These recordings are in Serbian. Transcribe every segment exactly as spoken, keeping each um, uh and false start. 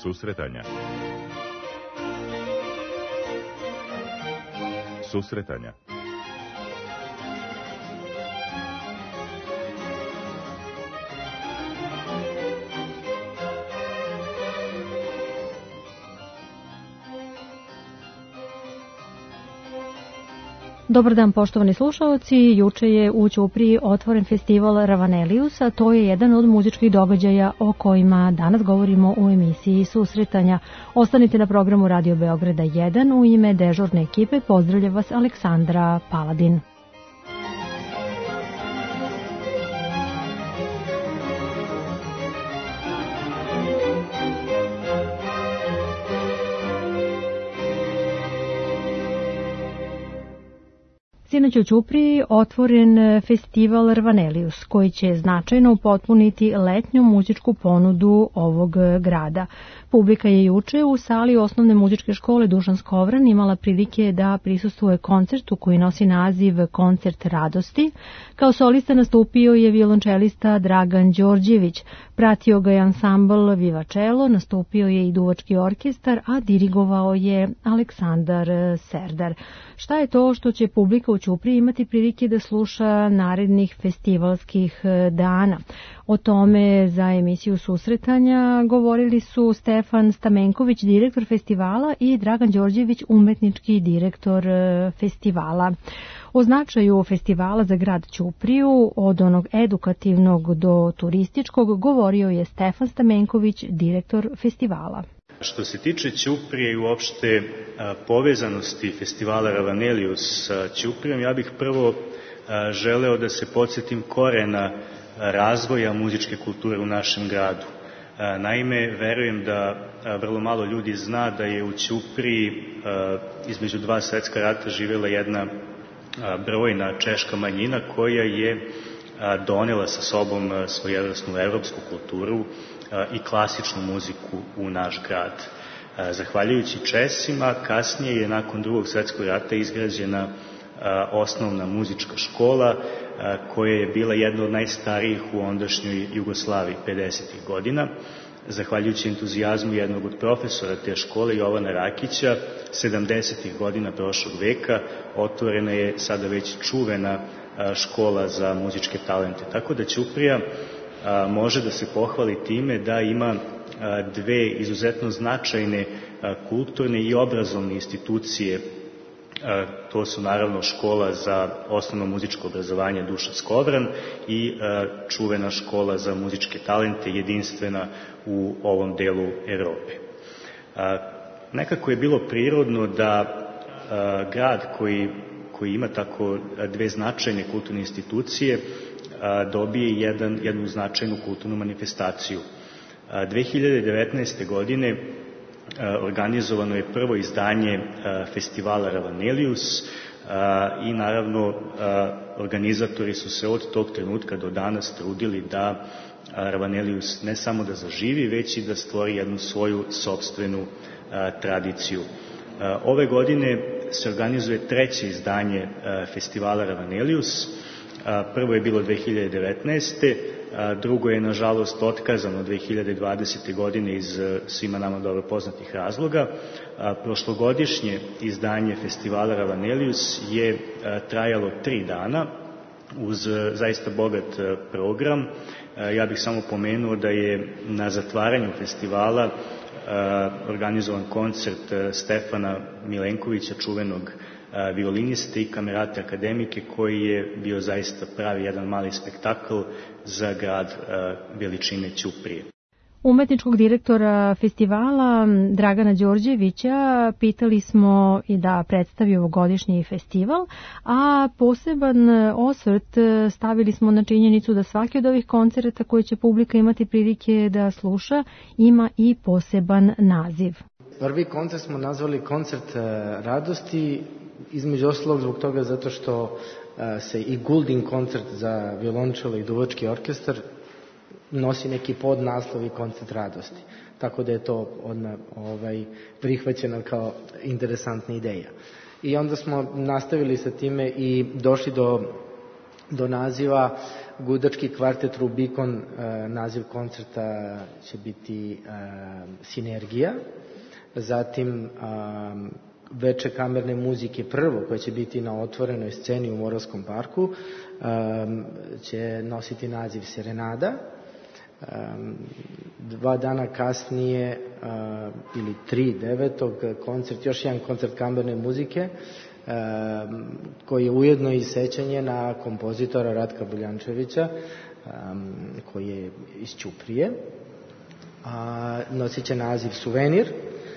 Susretanja. Susretanja. Dobar dan, poštovani slušalci. Juče je u Ćupriji otvoren festival Ravanelius, a to je jedan od muzičkih događaja o kojima danas govorimo u emisiji Susretanja. Ostanite na programu Radio Beograda jedan. U ime dežurne ekipe pozdravlja vas Aleksandra Paladin. Sinoć u Ćupriji otvoren festival Ravanelius, koji će značajno upotpuniti letnju muzičku ponudu ovog grada. Publika je juče u sali osnovne muzičke škole Dušan Skovran imala prilike da prisustvuje koncertu koji nosi naziv Koncert radosti. Kao solista nastupio je violončelista Dragan Đorđević, pratio ga je ansambl Vivačelo, nastupio je i duvački orkestar, a dirigovao je Aleksandar Serdar. Šta je to što će publika u Ćupriji imati prilike da sluša narednih festivalskih dana? O tome za emisiju Susretanja govorili su Stefan Stamenković, direktor festivala, i Dragan Đorđević, umetnički direktor festivala. O značaju festivala za grad Ćupriju, od onog edukativnog do turističkog, govorio je Stefan Stamenković, direktor festivala. Što se tiče Ćuprije i uopšte povezanosti festivala Ravanelius sa Ćuprijom, ja bih prvo želeo da se podsjetim korena razvoja muzičke kulture u našem gradu. Naime, verujem da vrlo malo ljudi zna da je u Ćupriji između dva svetska rata živjela jedna brojna češka manjina koja je donela sa sobom svojevrsnu evropsku kulturu i klasičnu muziku u naš grad. Zahvaljujući Česima, kasnije je nakon drugog svetskog rata izgrađena osnovna muzička škola koja je bila jedna od najstarijih u ondašnjoj Jugoslaviji pedesetih godina. Zahvaljujući entuzijazmu jednog od profesora te škole, Jovana Rakića, sedamdesetih godina prošlog veka otvorena je sada već čuvena škola za muzičke talente. Tako da Ćuprija može da se pohvali time da ima dve izuzetno značajne kulturne i obrazovne institucije. To su naravno škola za osnovno muzičko obrazovanje Dušan Skovran i čuvena škola za muzičke talente, jedinstvena u ovom delu Evrope. Nekako je bilo prirodno da grad koji, koji ima tako dve značajne kulturne institucije dobije jedan, jednu značajnu kulturnu manifestaciju. dve hiljade devetnaeste. godine organizovano je prvo izdanje festivala Ravanelius i naravno organizatori su se od tog trenutka do danas trudili da Ravanelius ne samo da zaživi, već i da stvori jednu svoju sopstvenu tradiciju. Ove godine se organizuje treće izdanje festivala Ravanelius. Prvo je bilo dve hiljade devetnaeste. Drugo je, nažalost, otkazano dve hiljade dvadesete. godine iz svima nama dobro poznatih razloga. Prošlogodišnje izdanje festivala Ravanelius je trajalo tri dana uz zaista bogat program. Ja bih samo pomenuo da je na zatvaranju festivala organizovan koncert Stefana Milenkovića, čuvenog violiniste i kamerate akademike, koji je bio zaista pravi jedan mali spektakl za grad veličine Ćuprije. Umetničkog direktora festivala Dragana Đorđevića pitali smo i da predstavi ovogodišnji festival, a poseban osvrt stavili smo na činjenicu da svaki od ovih koncerata koje će publika imati prilike da sluša ima i poseban naziv. Prvi koncert smo nazvali Koncert radosti, između ostalog zbog toga zato što se i Guldin koncert za violončelo i duvački orkestar nosi neki podnaslov i Koncert radosti. Tako da je to odmah ovaj, prihvaćeno kao interesantna ideja. I onda smo nastavili sa time i došli do do naziva Gudački kvartet Rubikon, naziv koncerta će biti Sinergija, zatim veče kamerne muzike prvo, koje će biti na otvorenoj sceni u Moravskom parku, će nositi naziv Serenada. Dva dana kasnije, ili tri, devetog, koncert, još jedan koncert kamerne muzike, koji je ujedno i sećanje na kompozitora Ratka Buljančevića, koji je iz Ćuprije. Nosit će naziv Suvenir.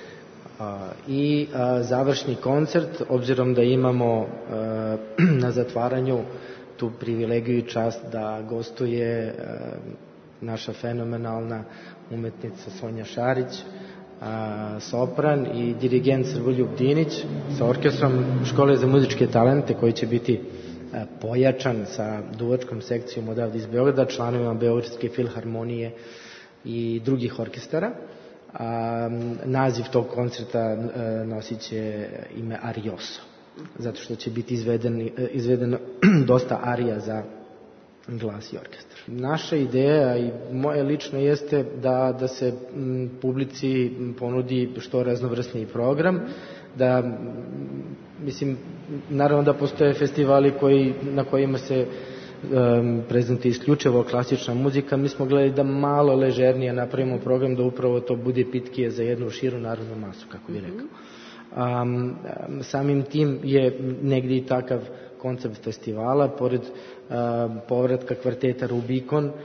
I završni koncert, obzirom da imamo na zatvaranju tu privilegiju i čast da gostuje naša fenomenalna umetnica Sonja Šarić, sopran, i dirigent Srboljub Dinić sa orkestrom Škole za muzičke talente, koji će biti pojačan sa duvačkom sekcijom odavde iz Beograda, članovima Beogradske filharmonije i drugih orkestara. A, naziv tog koncerta nosit će ime Arioso, zato što će biti izveden, izvedeno dosta arija za glas i orkestar. Naša ideja i moje lično jeste da, da se m, publici ponudi što raznovrsniji program, da, mislim, naravno da postoje festivali koji, na kojima se um, prezentuje isključivo klasična muzika. Mi smo gledali da malo ležernije napravimo program, da upravo to bude pitkije za jednu širu narodnu masu, kako bih rekao. Um, samim tim je negdje i takav koncept festivala, pored uh, povratka kvarteta Rubikon uh,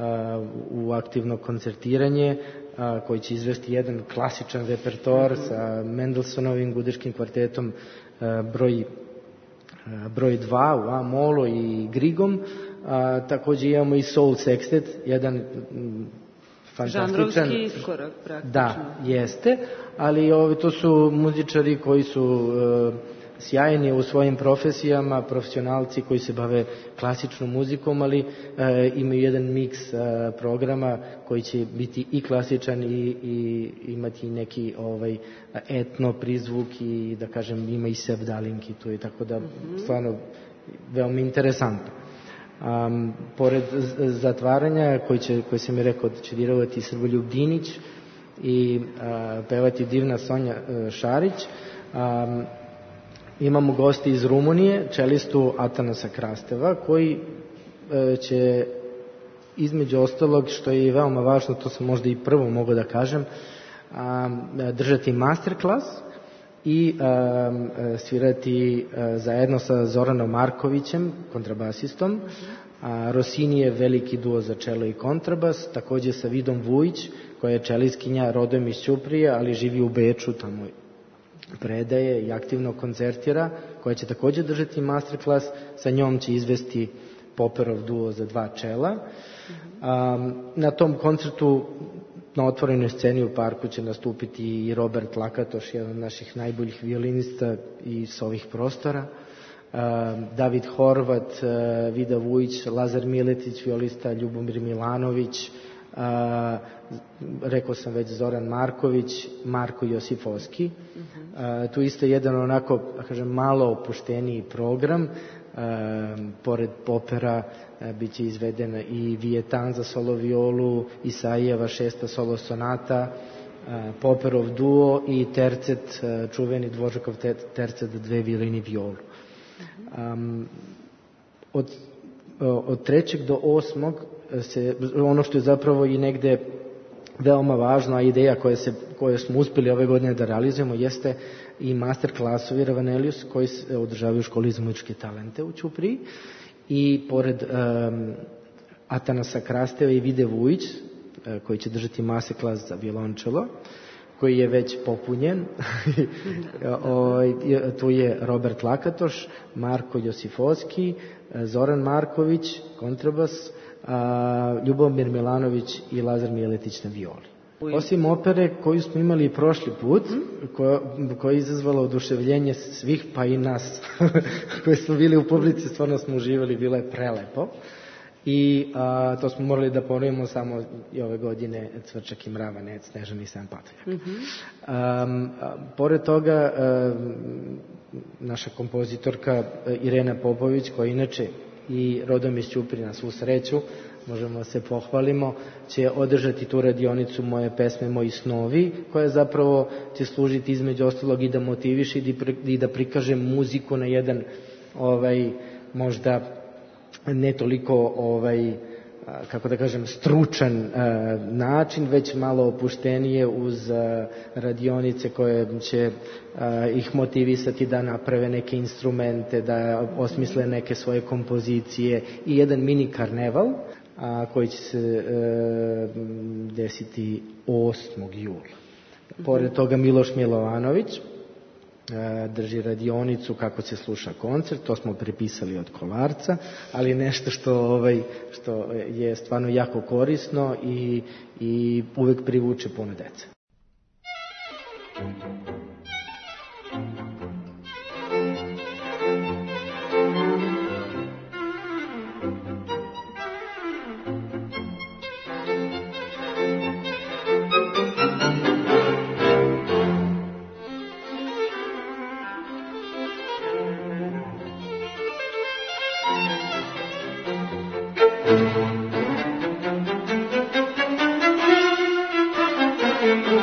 u aktivno koncertiranje, uh, koji će izvesti jedan klasičan repertoar sa Mendelsonovim Gudačkim kvartetom uh, broj, uh, broj dva u A-molu i Grigom. Uh, također imamo i Soul Sextet, jedan um, fantastičan... Žanrovski iskorak praktično. Da, jeste, ali ovi, to su muzičari koji su uh, sjajni u svojim profesijama, profesionalci koji se bave klasičnom muzikom, ali e, imaju jedan miks e, programa koji će biti i klasičan i, i imati neki ovaj etno prizvuk i, da kažem, ima i sevdalinki tu, i tako da mm-hmm. stvarno veoma interesantno. Um, pored zatvaranja koji, će, koji sam mi rekao da će dirovati Srboljub Dinić i uh, pevati divna Sonja uh, Šarić, um, imamo gosti iz Rumunije, čelistu Atanasa Krasteva, koji e, će, između ostalog, što je veoma važno, to sam možda i prvo mogu da kažem, a, držati masterclass i a, svirati a, zajedno sa Zoranom Markovićem, kontrabasistom. A, Rossini je veliki duo za čelo i kontrabas, takođe sa Vidom Vujić, koja je čeliskinja rodom iz Ćuprije, ali živi u Beču, tamo predaje i aktivno koncertira, koja će također držati masterclass. Sa njom će izvesti Poperov duo za dva čela. Um, na tom koncertu na otvorenoj sceni u parku će nastupiti i Robert Lakatoš, jedan od naših najboljih violinista i s ovih prostora, um, David Horvat, uh, Vida Vujić, Lazar Miletić, violista, Ljubomir Milanović, Uh, rekao sam već Zoran Marković, Marko Josifovski. Uh, tu isto jedan onako, da kažem, malo opušteniji program. Uh, pored Popera uh, bit će izvedena i Vijetan za solo violu, Isaijeva šesta solo sonata, uh, Poperov duo i tercet, uh, čuveni Dvožakov tercet dve violini violu. Um, od, od trećeg do osmog se, ono što je zapravo i negde veoma važno, a ideja koja, se, koju smo uspeli ove godine da realizujemo, jeste i master klasovi Ravanelius koji se održavaju u Školi za muzičke talente u Ćupriji, i pored um, Atanasa Krasteva i Vide Vujić, uh, koji će držati master klas za violončelo, koji je već popunjen. o, tu je Robert Lakatoš, Marko Josifovski, Zoran Marković, kontrabas, a, Ljubomir Milanović i Lazar Miletić na violi. Osim opere koju smo imali prošli put, koja, koja je izazvala oduševljenje svih, pa i nas koji smo bili u publici, stvarno smo uživali, bilo je prelepo. I a, to smo morali da ponovimo samo i ove godine Cvrčak i Mravanec, Snežani i San Patuljak. Mm-hmm. Um, a, pored toga, um, naša kompozitorka Irena Popović, koja inače i rodom iz Ćuprije, na svu sreću, možemo se pohvalimo, će održati tu radionicu Moje pesme, moji snovi, koja zapravo će služiti između ostalog i da motiviše i da prikaže muziku na jedan ovaj, možda ne toliko ovaj, kako da kažem, stručan uh, način, već malo opuštenije uz uh, radionice koje će uh, ih motivisati da naprave neke instrumente, da osmisle neke svoje kompozicije i jedan mini karneval a, koji će se uh, desiti osmog jula. Pored toga Miloš Milovanović drži radionicu kako se sluša koncert, to smo prepisali od Kolarca, ali nešto što, ovaj, što je stvarno jako korisno i, i uvek privuče puno dece. Thank you.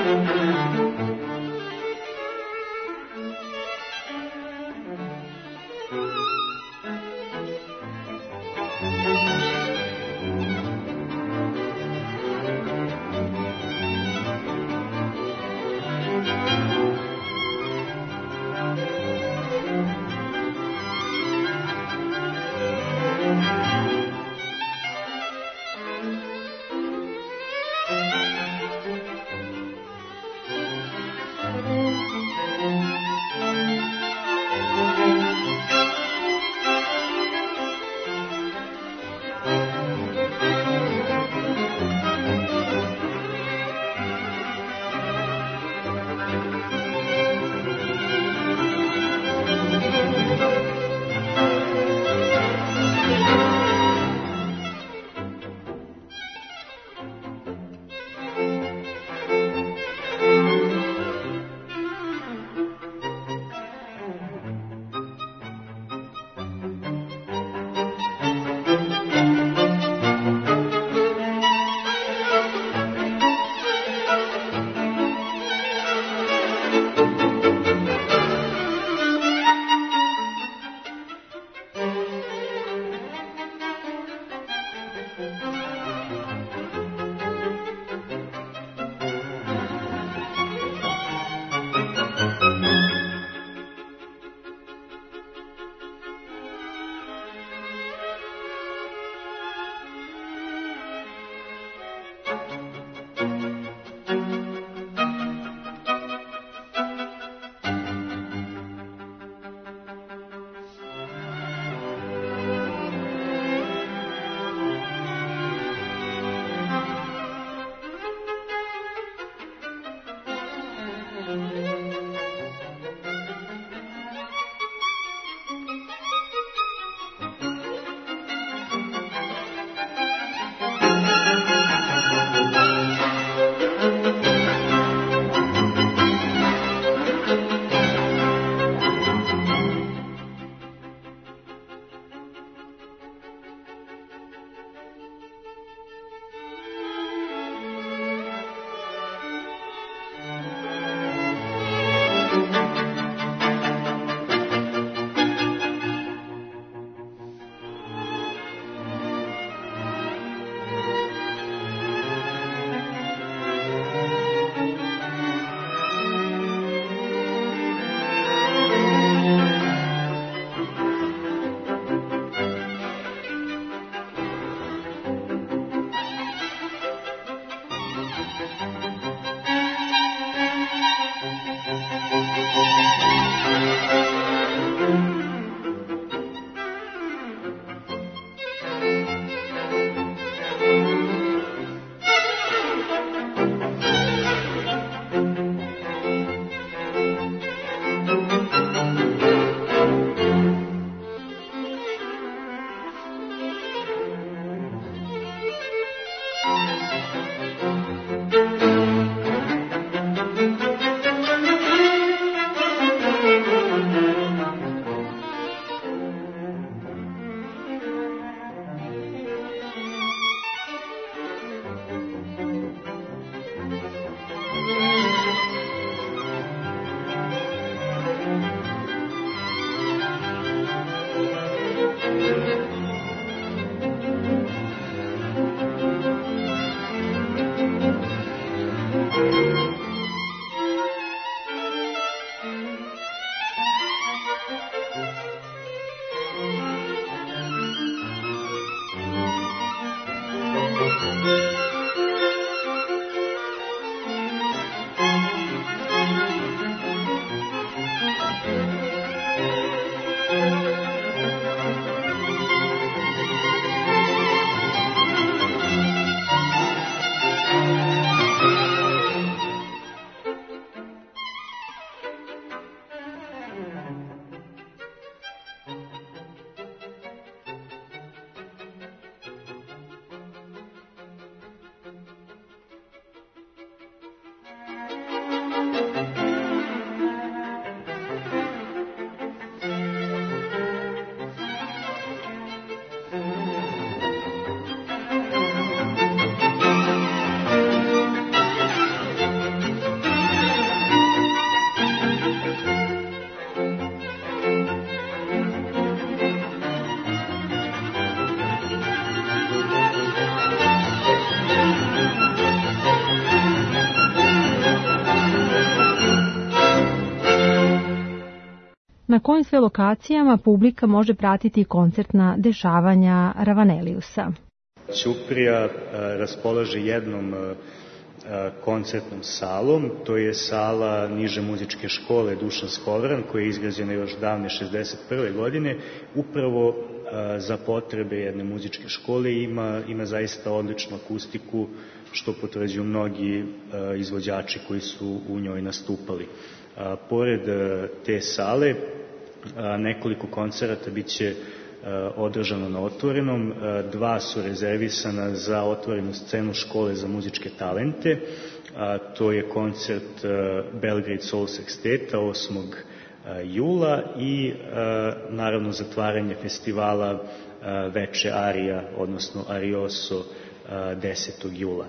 Na kojim sve lokacijama publika može pratiti koncertna dešavanja Ravaneliusa? Ćuprija raspolaže jednom koncertnom salom, to je sala niže muzičke škole Dušan Skovran, koja je izgrađena još davne šezdeset prve godine, upravo za potrebe jedne muzičke škole i ima, ima zaista odličnu akustiku, što potvrđuju mnogi izvođači koji su u njoj nastupali. Pored te sale, nekoliko koncerata bit će održano na otvorenom, dva su rezervisana za otvorenu scenu škole za muzičke talente, to je koncert Belgrade Soul Sexteta osmog jula i naravno zatvaranje festivala Veče Arija, odnosno Arioso desetog jula.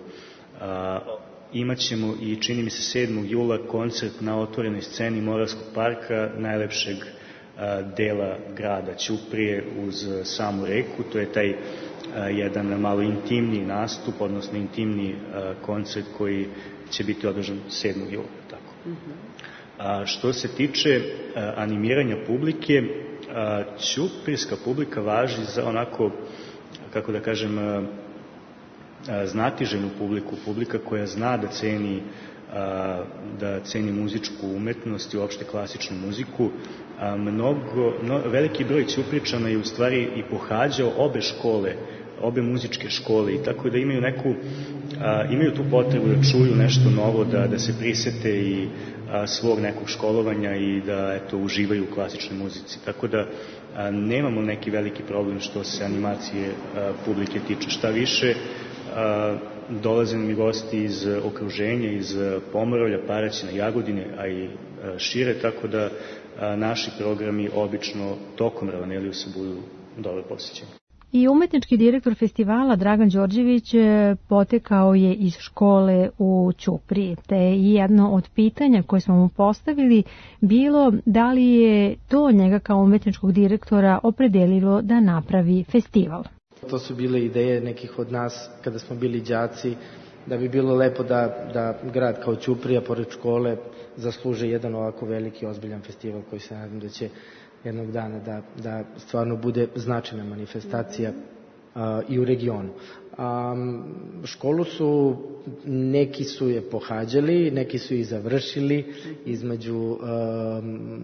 Imaćemo i, čini mi se, sedmog jula koncert na otvorenoj sceni Moravskog parka, najlepšeg dela grada Ćuprije uz samu reku. To je taj jedan malo intimniji nastup, odnosno intimniji koncert koji će biti održan sedmog jula. Tako. A što se tiče animiranja publike, ćuprijska publika važi za onako, kako da kažem, znatiženu publiku, publika koja zna da ceni da ceni muzičku umetnost i uopšte klasičnu muziku. Mnogo, no, veliki broj Ćupričana je u stvari i pohađao obe škole, obe muzičke škole, i tako da imaju neku, a, imaju tu potrebu da čuju nešto novo, da, da se prisete i a, svog nekog školovanja i da eto, uživaju u klasičnoj muzici. Tako da a, nemamo neki veliki problem što se animacije a, publike tiče. Šta više, a, dolaze nam i gosti iz okruženja, iz Pomoravlja, Paraćina, Jagodine, a i šire, tako da naši programi obično tokom Ravaneliusa budu dobro posjećeni. I umetnički direktor festivala Dragan Đorđević potekao je iz škole u Ćupriji, te je jedno od pitanja koje smo mu postavili bilo da li je to njega kao umetničkog direktora opredelilo da napravi festival. To su bile ideje nekih od nas kada smo bili đaci, da bi bilo lepo da, da grad kao Ćuprija, pored škole, zasluže jedan ovako veliki, ozbiljan festival koji se nadam da će jednog dana da, da stvarno bude značajna manifestacija a, i u regionu. A, školu su, neki su je pohađali, neki su i završili, između a,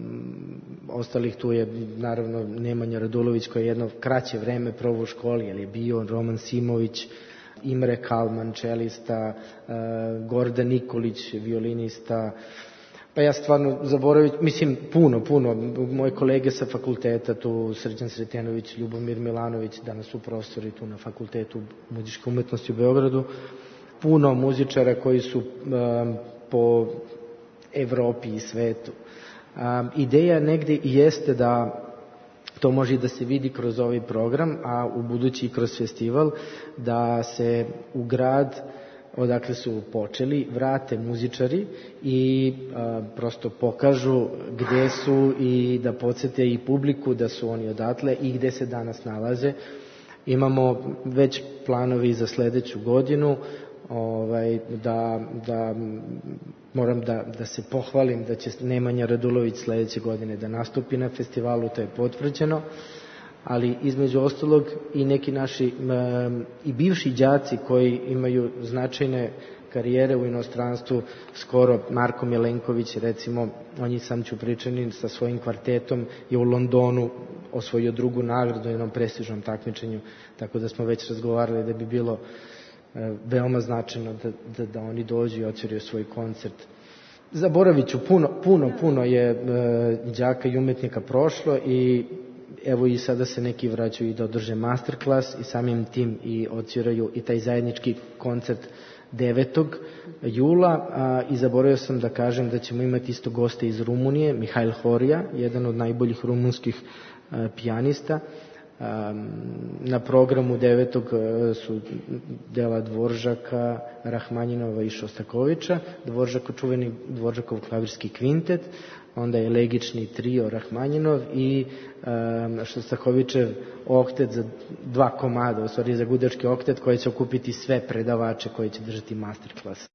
ostalih tu je naravno Nemanja Radulović koji je jedno kraće vreme proveo u školi, jer je bio Roman Simović, Imre Kalman, čelista, Gordan Nikolić, violinista. Pa ja stvarno zaboravim, mislim puno, puno, moje kolege sa fakulteta, tu Srđan Sretenović, Ljubomir Milanović, danas su profesori tu na Fakultetu muzičke umetnosti u Beogradu, puno muzičara koji su um, po Evropi i svetu. Um, ideja negde jeste da to može i da se vidi kroz ovaj program, a u budući i kroz festival, da se u grad odakle su počeli vrate muzičari i a, prosto pokažu gde su i da podsjete i publiku da su oni odatle i gde se danas nalaze. Imamo već planovi za sledeću godinu, ovaj, da, da moram da, da se pohvalim da će Nemanja Radulović sledeće godine da nastupi na festivalu, to je potvrđeno, ali između ostalog i neki naši um, i bivši đaci koji imaju značajne karijere u inostranstvu, skoro Marko Milenković, recimo, on je sam Ćupričanin sa svojim kvartetom, je u Londonu osvojio drugu nagradu u jednom prestižnom takmičenju, tako da smo već razgovarali da bi bilo veoma značajno da, da, da oni dođu i otvore svoj koncert. Zaboravit ću, puno, puno, puno je e, đaka i umetnika prošlo i evo i sada se neki vraćaju i da održe masterclass i samim tim i odsviraju i taj zajednički koncert devetog jula a, i zaboravio sam da kažem da ćemo imati isto goste iz Rumunije, Mihajl Horija, jedan od najboljih rumunskih a, pijanista. Na programu devetog su dela Dvoržaka, Rahmanjinova i Šostakovića, Dvoržako čuveni Dvoržakov klavirski kvintet, onda je legični trio Rahmanjinov i um, Šostakovićev oktet za dva komada, u stvari za gudački oktet koji će okupiti sve predavače koji će držati masterclass.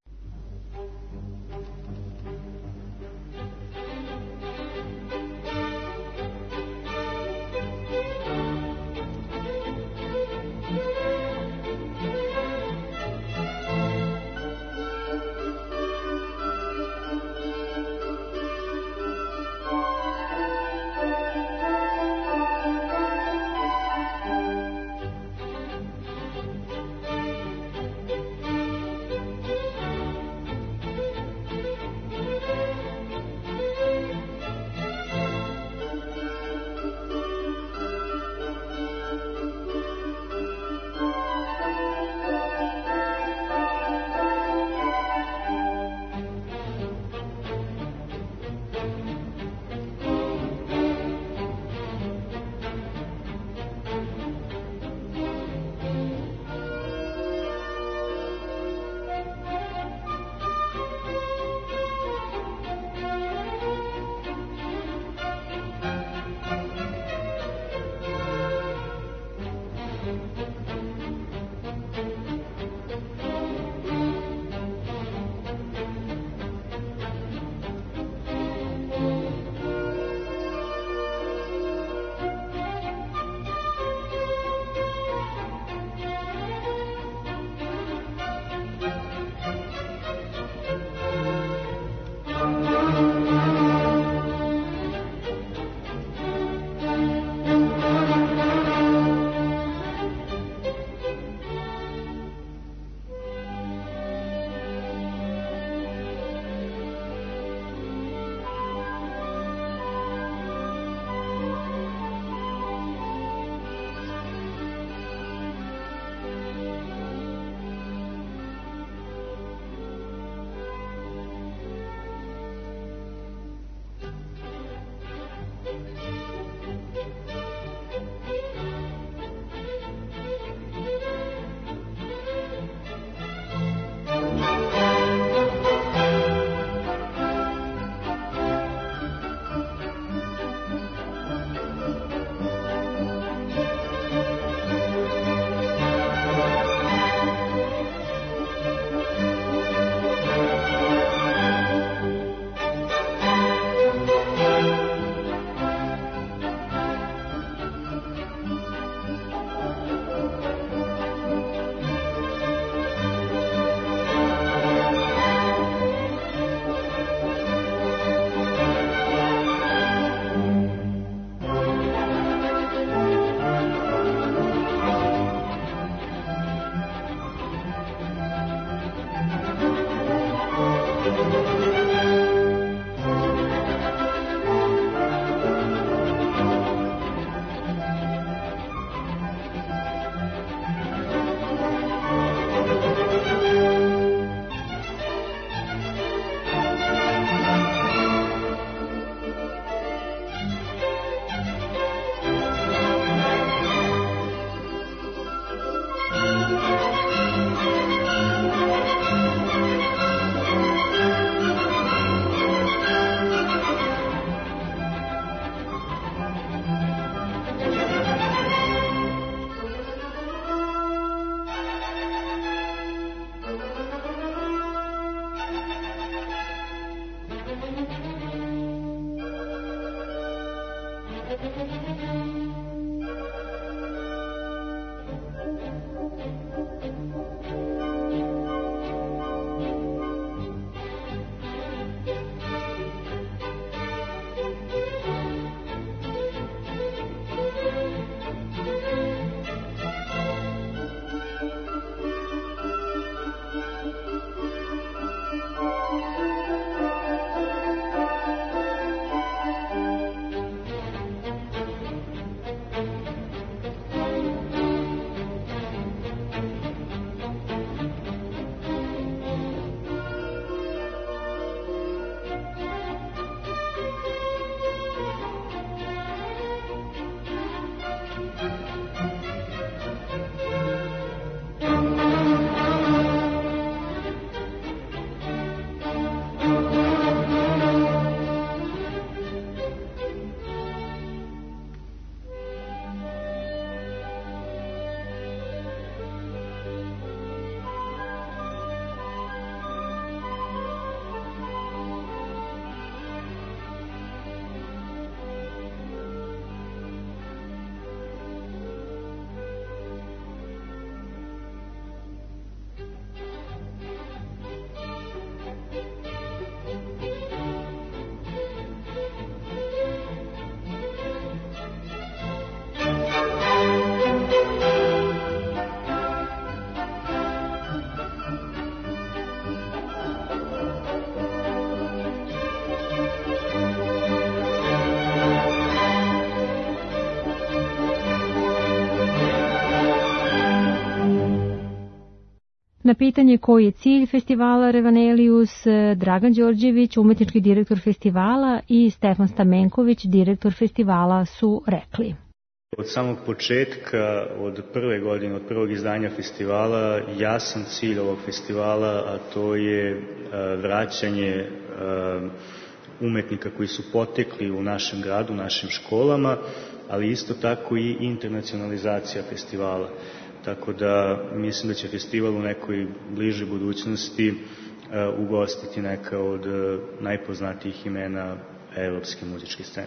Na pitanje koji je cilj festivala Revanelius, Dragan Đorđević, umetnički direktor festivala, i Stefan Stamenković, direktor festivala, su rekli: Od samog početka, od prve godine, od prvog izdanja festivala, jasan cilj ovog festivala, a to je vraćanje umetnika koji su potekli u našem gradu, u našim školama, ali isto tako i internacionalizacija festivala. Tako da mislim da će festival u nekoj bližoj budućnosti ugostiti neka od najpoznatijih imena evropske muzičke scene.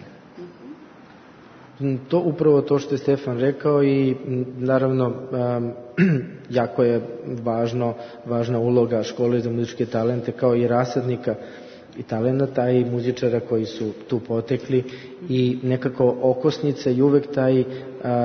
To upravo to što je Stefan rekao i naravno um, jako je važno, važna uloga škole za muzičke talente kao i rasadnika i talenata i muzičara koji su tu potekli i nekako okosnica i uvek taj um,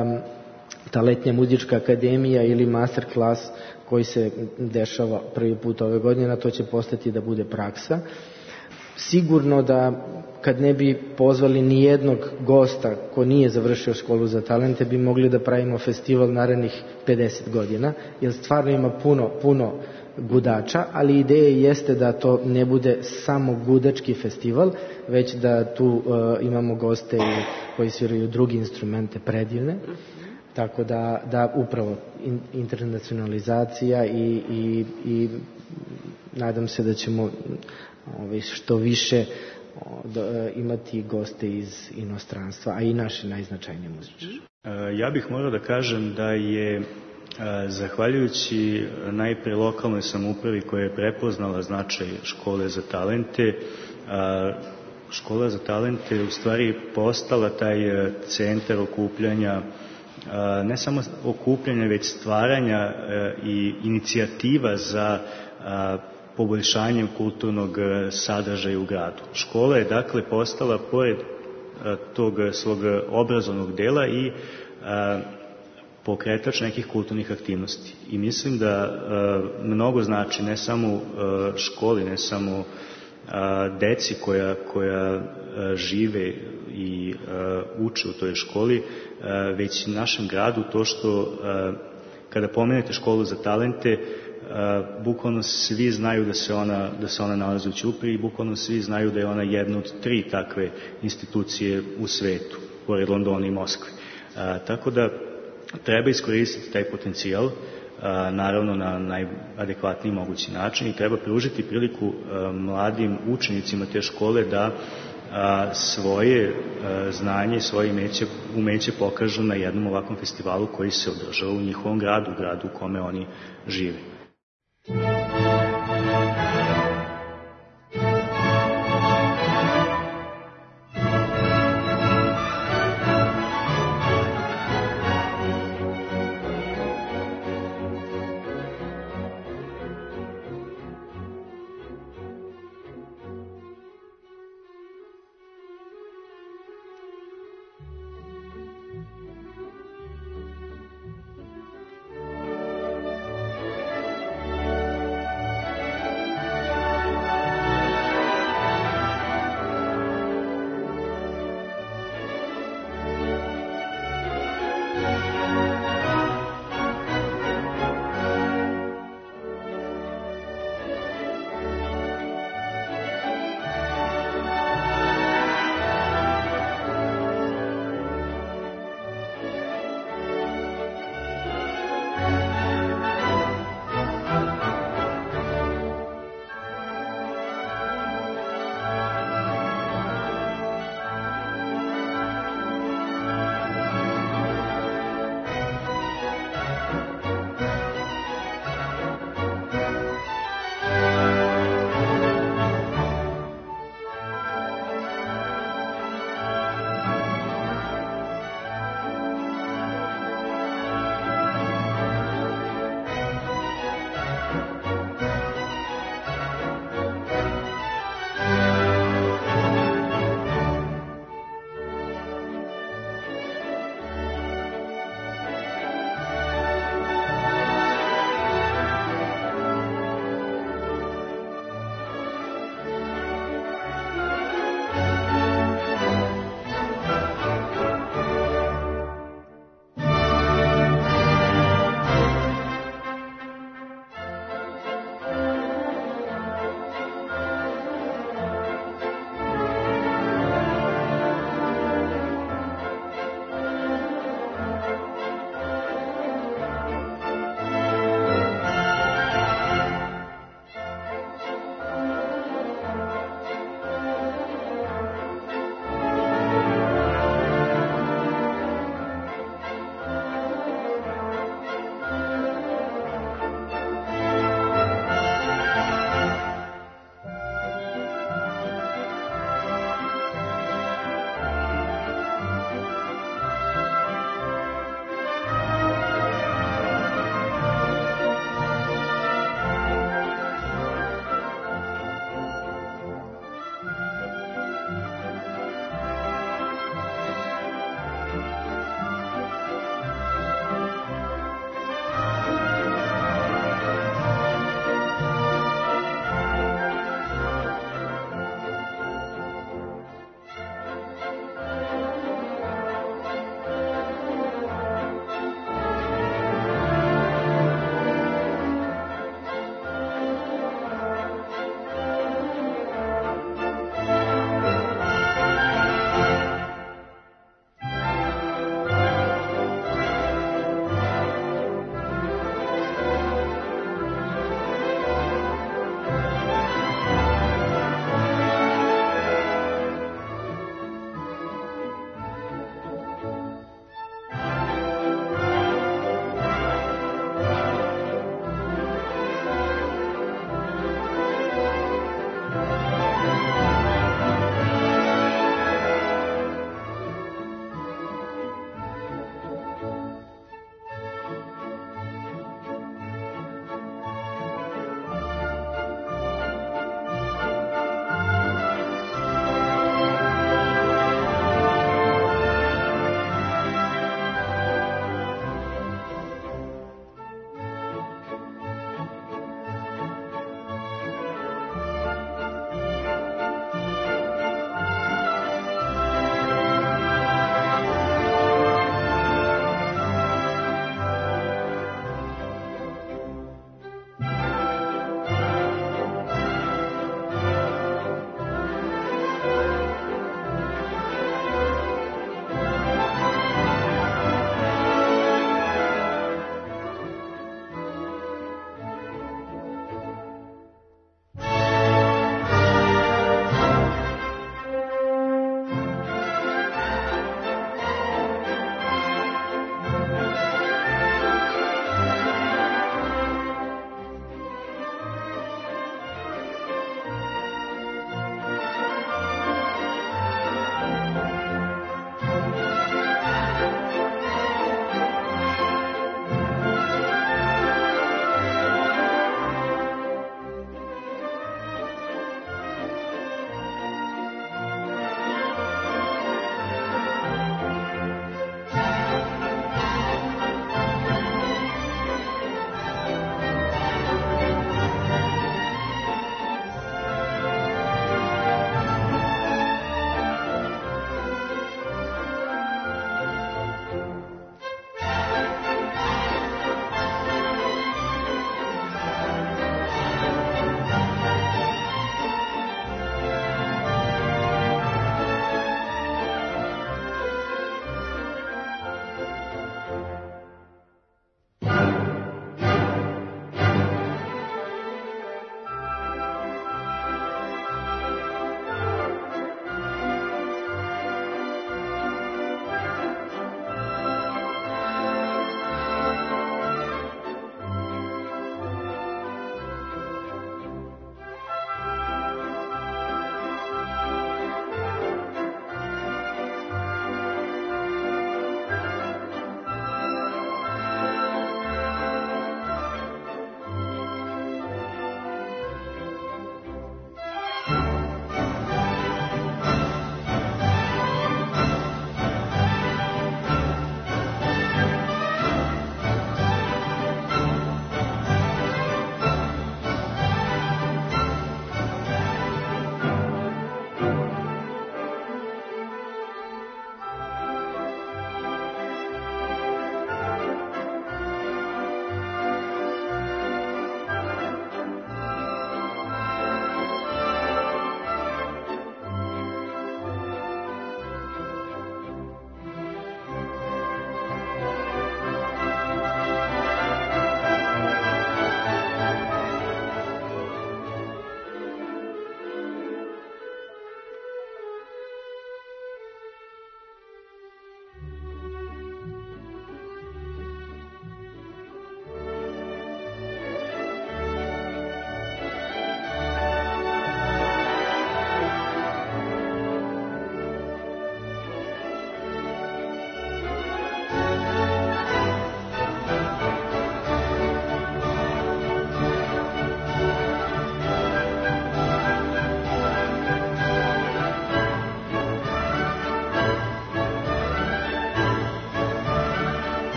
ta letnja muzička akademija ili master klas koji se dešava prvi put ove godine, to će postati da bude praksa. Sigurno da kad ne bi pozvali ni jednog gosta ko nije završio školu za talente, bi mogli da pravimo festival narednih pedeset godina, jer stvarno ima puno, puno gudača, ali ideja jeste da to ne bude samo gudački festival, već da tu uh, imamo goste koji sviraju drugi instrumente predivne. Tako da, da upravo internacionalizacija i, i, i nadam se da ćemo ovaj, što više da, imati goste iz inostranstva, a i naše najznačajnije muzičare. Ja bih morao da kažem da je zahvaljujući najpre lokalnoj samoupravi koja je prepoznala značaj škole za talente, škola za talente u stvari postala taj centar okupljanja, ne samo okupljanja, već stvaranja i inicijativa za poboljšanjem kulturnog sadržaja u gradu. Škola je dakle postala, pored tog svog obrazovnog dela, i pokretač nekih kulturnih aktivnosti. I mislim da mnogo znači ne samo školi, ne samo deci koja, koja žive i uče u toj školi, već našem gradu to što kada pomenete školu za talente, bukvalno svi znaju da se ona, da se ona nalazi u Ćupriji i bukvalno svi znaju da je ona jedna od tri takve institucije u svetu, pored Londona i Moskve. Tako da treba iskoristiti taj potencijal, naravno na najadekvatniji mogući način, i treba pružiti priliku mladim učenicima te škole da svoje znanje i svoje umeće, umeće pokažu na jednom ovakvom festivalu koji se održava u njihovom gradu, gradu u kome oni žive.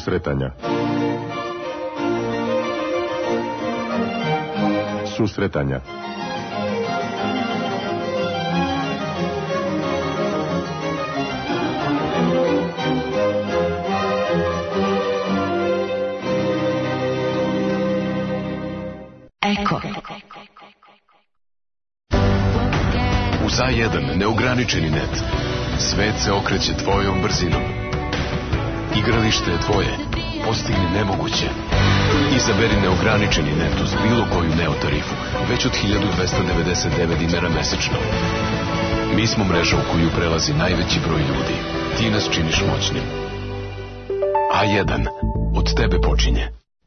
Susretanja. Susretanja. Eko. Uz A jedan neograničeni net. Svet se okreće tvojom brzinom. Igralište je tvoje. Postigni nemoguće. Izaberi neograničeni net uz bilo koju Neo tarifu. Već od hiljadu dvesta devedeset devet dinara mesečno. Mi smo mreža u koju prelazi najveći broj ljudi. Ti nas činiš moćnim. A jedan. Od tebe počinje.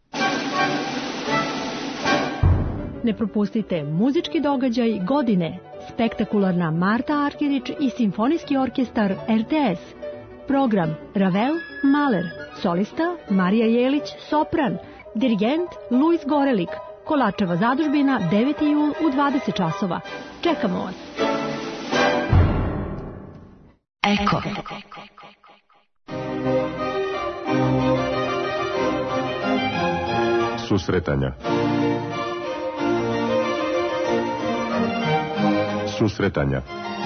Ne propustite muzički događaj godine. Spektakularna Marta Argerić i Simfonijski orkestar R T S. Program Ravel, Mahler, solista Marija Jelić, sopran, dirigent Luis Gorelik, Kolačeva zadužbina, deveti jul u dvadeset časova. Čekamo vas. Eko. Susretanja. Susretanja.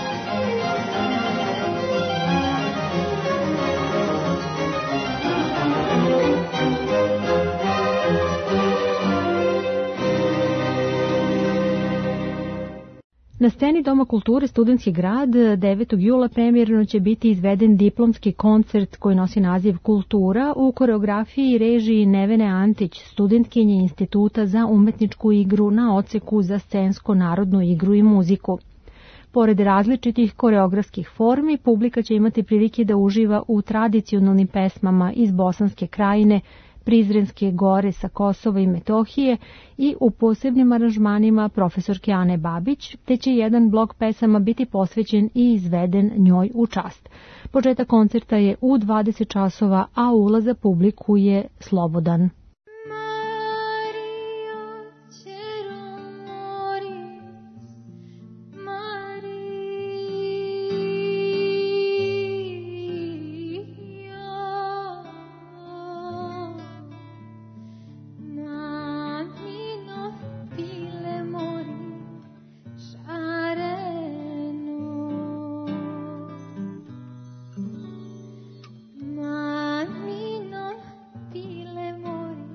Na sceni Doma kulture Studentski grad devetog jula premijerno će biti izveden diplomski koncert koji nosi naziv Kultura u koreografiji i režiji Nevene Antić, studentkinje Instituta za umetničku igru na odseku za scensko narodnu igru i muziku. Pored različitih koreografskih formi, publika će imati prilike da uživa u tradicionalnim pesmama iz Bosanske krajine, Prizrenske gore sa Kosova i Metohije i u posebnim aranžmanima profesorke Ane Babić, te će jedan blok pesama biti posvećen i izveden njoj u čast. Početak koncerta je u dvadeset časova, a ulaz za publiku je slobodan. Pile mori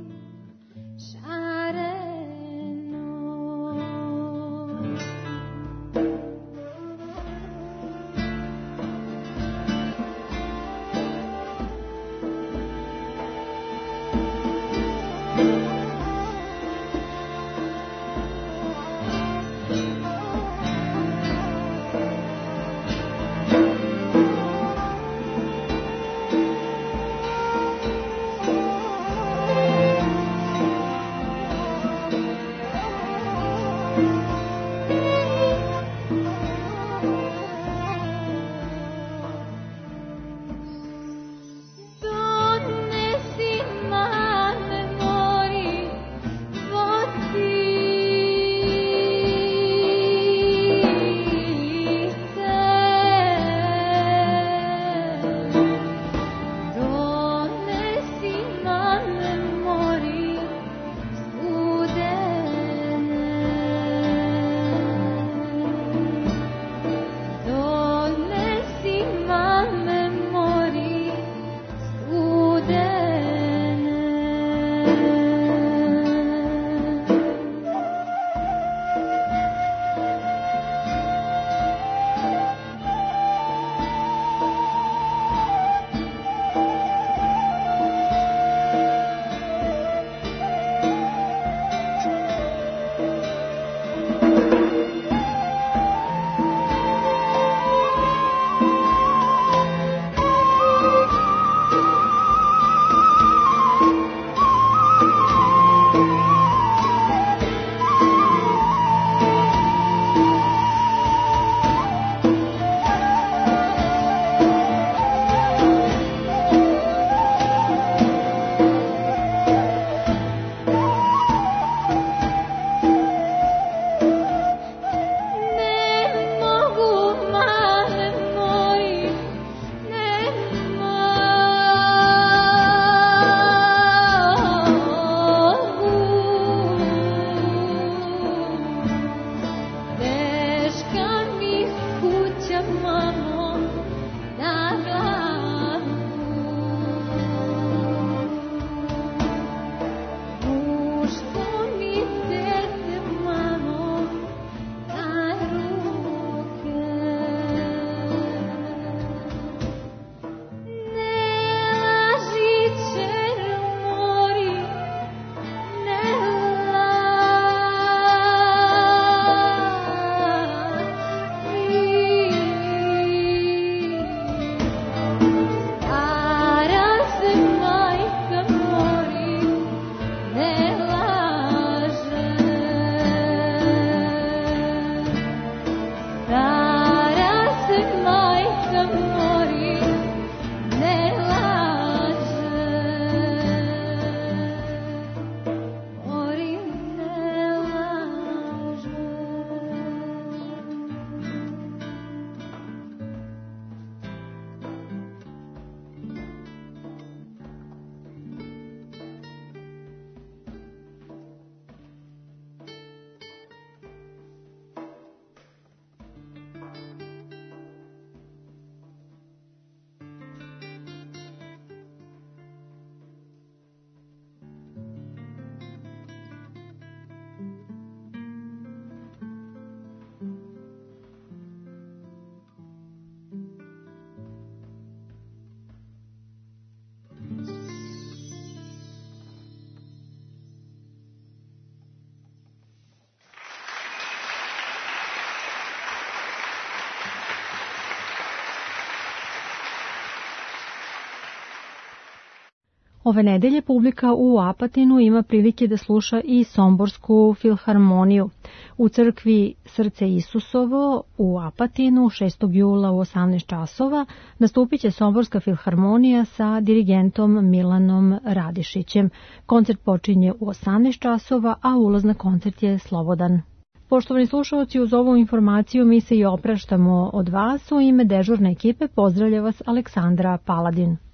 Ove nedelje publika u Apatinu ima prilike da sluša i Somborsku filharmoniju. U crkvi Srce Isusovo u Apatinu šestog jula u osamnaest časova nastupit će Somborska filharmonija sa dirigentom Milanom Radišićem. Koncert počinje u osamnaest časova, a ulaz na koncert je slobodan. Poštovani slušalci, uz ovu informaciju mi se i opraštamo od vas. U ime dežurne ekipe pozdravlja vas Aleksandra Paladin.